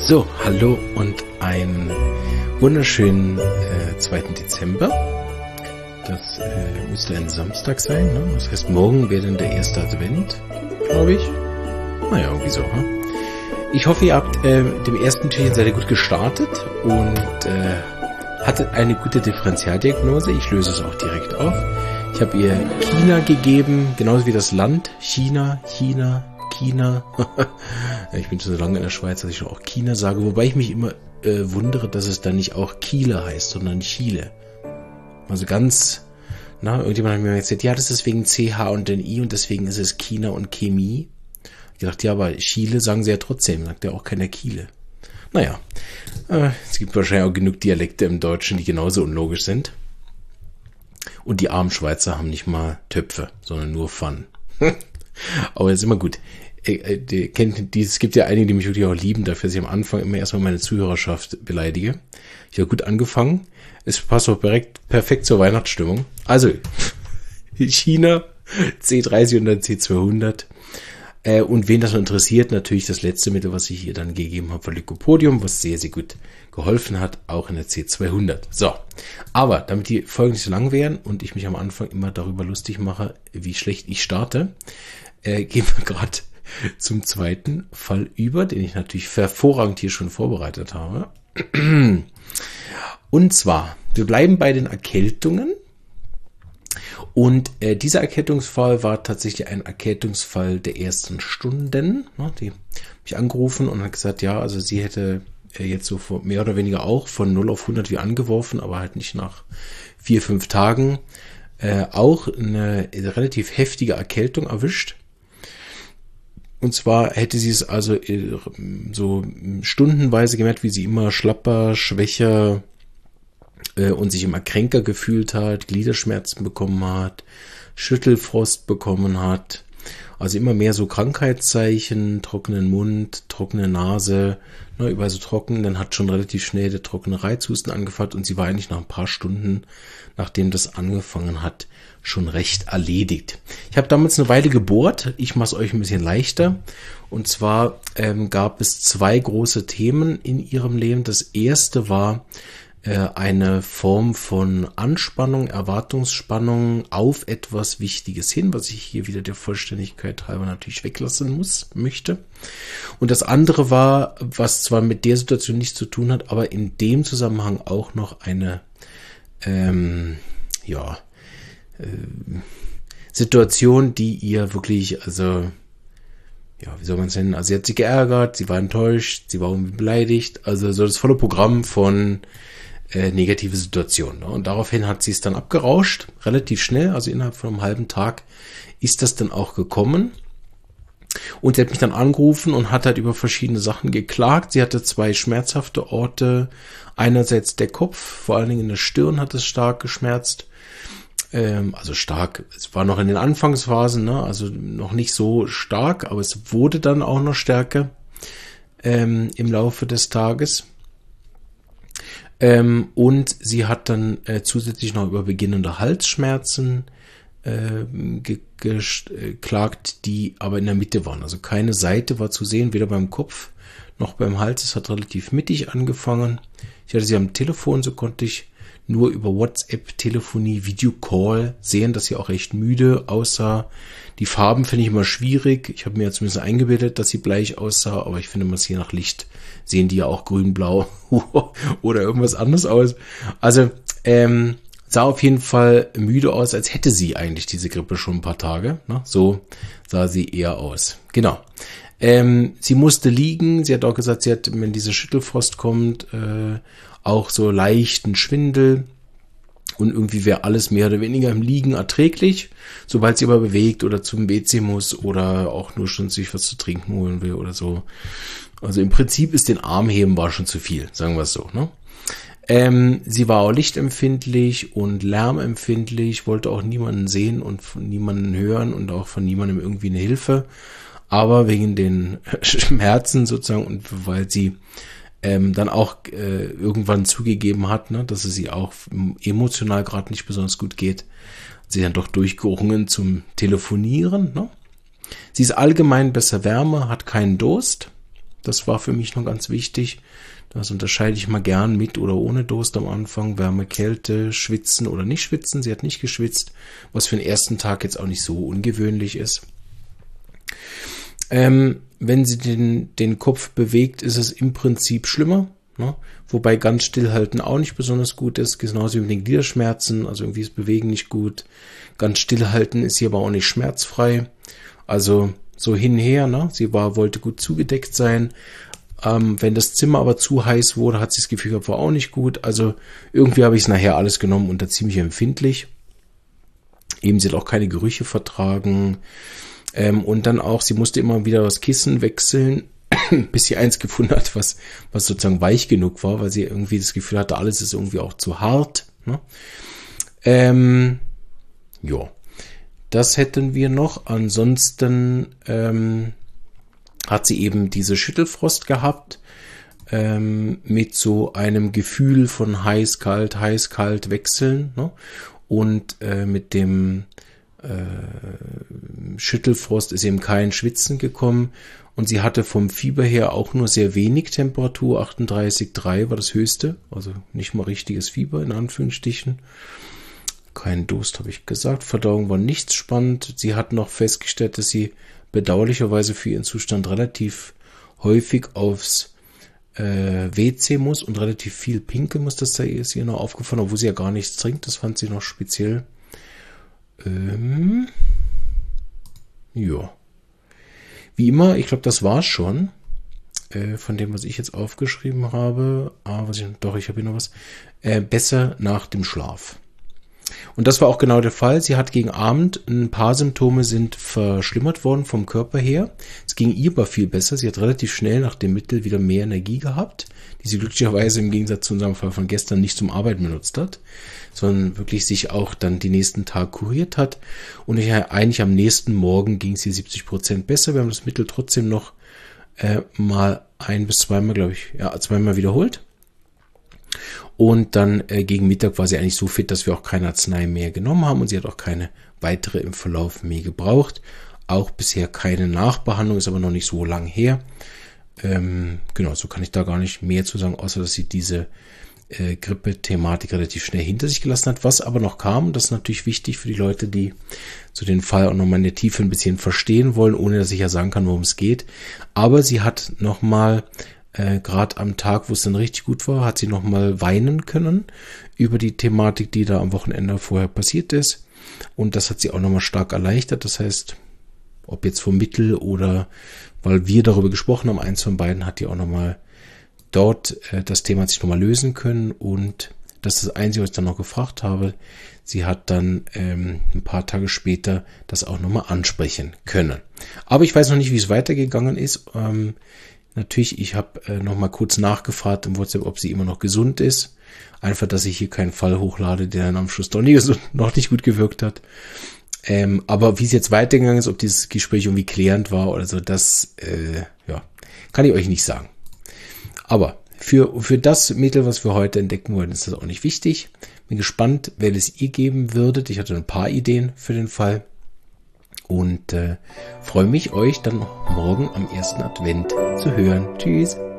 So, hallo und einen wunderschönen 2. Dezember. Das müsste ein Samstag sein, ne? Das heißt, morgen wäre dann der erste Advent, glaube ich. Naja, irgendwie so, ne? Ich hoffe, ihr habt dem ersten Türchen seid ihr gut gestartet und hattet eine gute Differentialdiagnose. Ich löse es auch direkt auf. Ich habe ihr China gegeben, genauso wie das Land. China. Ich bin schon so lange in der Schweiz, dass ich auch China sage, wobei ich mich immer wundere, dass es dann nicht auch Chile heißt, sondern Chile. Also ganz, irgendjemand hat mir gesagt, ja, das ist wegen CH und den I und deswegen ist es China und Chemie. Ich dachte, ja, aber Chile sagen sie ja trotzdem, sagt ja auch keiner Chile. Naja, es gibt wahrscheinlich auch genug Dialekte im Deutschen, die genauso unlogisch sind. Und die armen Schweizer haben nicht mal Töpfe, sondern nur Pfannen. Aber das ist immer gut. Es gibt ja einige, die mich wirklich auch lieben, dafür, dass ich am Anfang immer erstmal meine Zuhörerschaft beleidige. Ich habe gut angefangen. Es passt auch perfekt zur Weihnachtsstimmung. Also, China, C300, C200. Und wen das noch interessiert, natürlich das letzte Mittel, was ich hier dann gegeben habe, von Lycopodium, was sehr, sehr gut geholfen hat, auch in der C200. So, aber damit die Folgen nicht so lang werden und ich mich am Anfang immer darüber lustig mache, wie schlecht ich starte, gehen wir gerade zum zweiten Fall über, den ich natürlich hervorragend hier schon vorbereitet habe. Und zwar, wir bleiben bei den Erkältungen. Und dieser Erkältungsfall war tatsächlich ein Erkältungsfall der ersten Stunden. Die hat mich angerufen und hat gesagt, ja, also sie hätte jetzt so mehr oder weniger auch von 0 auf 100 wie angeworfen, aber halt nicht nach 4-5 Tagen auch eine relativ heftige Erkältung erwischt. Und zwar hätte sie es also so stundenweise gemerkt, wie sie immer schlapper, schwächer und sich immer kränker gefühlt hat, Gliederschmerzen bekommen hat, Schüttelfrost bekommen hat. Also immer mehr so Krankheitszeichen, trockenen Mund, trockene Nase, überall so trocken. Dann hat schon relativ schnell der trockene Reizhusten angefangen und sie war eigentlich nach ein paar Stunden, nachdem das angefangen hat, schon recht erledigt. Ich habe damals eine Weile gebohrt. Ich mache es euch ein bisschen leichter. Und zwar gab es 2 große Themen in ihrem Leben. Das erste war eine Form von Anspannung, Erwartungsspannung auf etwas Wichtiges hin, was ich hier wieder der Vollständigkeit halber natürlich weglassen möchte. Und das andere war, was zwar mit der Situation nichts zu tun hat, aber in dem Zusammenhang auch noch eine Situation, die ihr wirklich, also wie soll man es nennen? Also sie hat sich geärgert, sie war enttäuscht, sie war irgendwie beleidigt, also so das volle Programm von negative Situationen. Und daraufhin hat sie es dann abgerauscht, relativ schnell, also innerhalb von einem halben Tag ist das dann auch gekommen. Und sie hat mich dann angerufen und hat halt über verschiedene Sachen geklagt. Sie hatte 2 schmerzhafte Orte. Einerseits der Kopf, vor allen Dingen in der Stirn hat es stark geschmerzt. Also stark, es war noch in den Anfangsphasen, also noch nicht so stark, aber es wurde dann auch noch stärker im Laufe des Tages. Und sie hat dann zusätzlich noch über beginnende Halsschmerzen geklagt, die aber in der Mitte waren. Also keine Seite war zu sehen, weder beim Kopf noch beim Hals. Es hat relativ mittig angefangen. Ich hatte sie am Telefon, so konnte ich nur über WhatsApp, Telefonie, Videocall sehen, dass sie auch recht müde aussah. Die Farben finde ich immer schwierig. Ich habe mir ja zumindest eingebildet, dass sie bleich aussah, aber ich finde, man je nach Licht sehen die ja auch grün-blau oder irgendwas anderes aus. Also sah auf jeden Fall müde aus, als hätte sie eigentlich diese Grippe schon ein paar Tage. So sah sie eher aus. Genau. Sie musste liegen. Sie hat auch gesagt, sie hat, wenn diese Schüttelfrost kommt, auch so leichten Schwindel. Und irgendwie wäre alles mehr oder weniger im Liegen erträglich. Sobald sie aber bewegt oder zum WC muss oder auch nur schon sich was zu trinken holen will oder so. Also im Prinzip ist den Arm heben war schon zu viel, sagen wir es so. Sie war auch lichtempfindlich und lärmempfindlich, wollte auch niemanden sehen und von niemanden hören und auch von niemandem irgendwie eine Hilfe. Aber wegen den Schmerzen sozusagen und weil sie dann auch irgendwann zugegeben hat, dass es ihr auch emotional gerade nicht besonders gut geht, hat sie dann doch durchgerungen zum Telefonieren. Sie ist allgemein besser Wärme, hat keinen Durst. Das war für mich noch ganz wichtig. Das unterscheide ich mal gern mit oder ohne Durst am Anfang. Wärme, Kälte, schwitzen oder nicht schwitzen. Sie hat nicht geschwitzt, was für den ersten Tag jetzt auch nicht so ungewöhnlich ist. Wenn sie den Kopf bewegt, ist es im Prinzip schlimmer. Ne? Wobei ganz stillhalten auch nicht besonders gut ist. Genauso wie mit den Gliederschmerzen. Also irgendwie ist Bewegen nicht gut. Ganz stillhalten ist sie aber auch nicht schmerzfrei. Also so hinher. Ne? Sie wollte gut zugedeckt sein. Wenn das Zimmer aber zu heiß wurde, hat sie das Gefühl gehabt, war auch nicht gut. Also irgendwie habe ich es nachher alles genommen und da ziemlich empfindlich. Eben, sie hat auch keine Gerüche vertragen. Und dann auch, sie musste immer wieder das Kissen wechseln, bis sie eins gefunden hat, was sozusagen weich genug war, weil sie irgendwie das Gefühl hatte, alles ist irgendwie auch zu hart. Ne? Ja, das hätten wir noch. Ansonsten hat sie eben diese Schüttelfrost gehabt, mit so einem Gefühl von heiß, kalt wechseln. Ne? Und mit dem Schüttelfrost ist eben kein Schwitzen gekommen. Und sie hatte vom Fieber her auch nur sehr wenig Temperatur. 38,3 war das höchste. Also nicht mal richtiges Fieber in Anführungsstrichen. Kein Durst, habe ich gesagt. Verdauung war nichts spannend. Sie hat noch festgestellt, dass sie bedauerlicherweise für ihren Zustand relativ häufig aufs WC muss und relativ viel pinkeln muss. Das ist ihr noch aufgefallen, obwohl sie ja gar nichts trinkt. Das fand sie noch speziell. Ja. Wie immer, ich glaube, das war's schon. Von dem, was ich jetzt aufgeschrieben habe. Ich habe hier noch was. Besser nach dem Schlaf. Und das war auch genau der Fall. Sie hat gegen Abend, ein paar Symptome sind verschlimmert worden vom Körper her. Es ging ihr aber viel besser. Sie hat relativ schnell nach dem Mittel wieder mehr Energie gehabt, die sie glücklicherweise im Gegensatz zu unserem Fall von gestern nicht zum Arbeiten benutzt hat, sondern wirklich sich auch dann die nächsten Tage kuriert hat. Und eigentlich am nächsten Morgen ging es ihr 70% besser. Wir haben das Mittel trotzdem noch mal ein- bis zweimal, glaube ich, zweimal wiederholt. Und dann gegen Mittag war sie eigentlich so fit, dass wir auch keine Arznei mehr genommen haben und sie hat auch keine weitere im Verlauf mehr gebraucht. Auch bisher keine Nachbehandlung, ist aber noch nicht so lang her. Genau, so kann ich da gar nicht mehr zu sagen, außer dass sie diese Grippe-Thematik relativ schnell hinter sich gelassen hat. Was aber noch kam, das ist natürlich wichtig für die Leute, die so den Fall auch nochmal in der Tiefe ein bisschen verstehen wollen, ohne dass ich ja sagen kann, worum es geht. Aber sie hat nochmal gerade am Tag, wo es dann richtig gut war, hat sie nochmal weinen können über die Thematik, die da am Wochenende vorher passiert ist. Und das hat sie auch nochmal stark erleichtert. Das heißt, ob jetzt vom Mittel oder weil wir darüber gesprochen haben, eins von beiden hat die auch nochmal dort, das Thema hat sich nochmal lösen können. Und das ist das Einzige, was ich dann noch gefragt habe. Sie hat dann ein paar Tage später das auch nochmal ansprechen können. Aber ich weiß noch nicht, wie es weitergegangen ist. Natürlich, ich habe noch mal kurz nachgefragt im WhatsApp, ob sie immer noch gesund ist. Einfach, dass ich hier keinen Fall hochlade, der dann am Schluss doch noch nicht gut gewirkt hat. Aber wie es jetzt weitergegangen ist, ob dieses Gespräch irgendwie klärend war oder so, das kann ich euch nicht sagen. Aber für das Mittel, was wir heute entdecken wollen, ist das auch nicht wichtig. Bin gespannt, welches ihr geben würdet. Ich hatte ein paar Ideen für den Fall. Und freue mich, euch dann morgen am 1. Advent zu hören. Tschüss.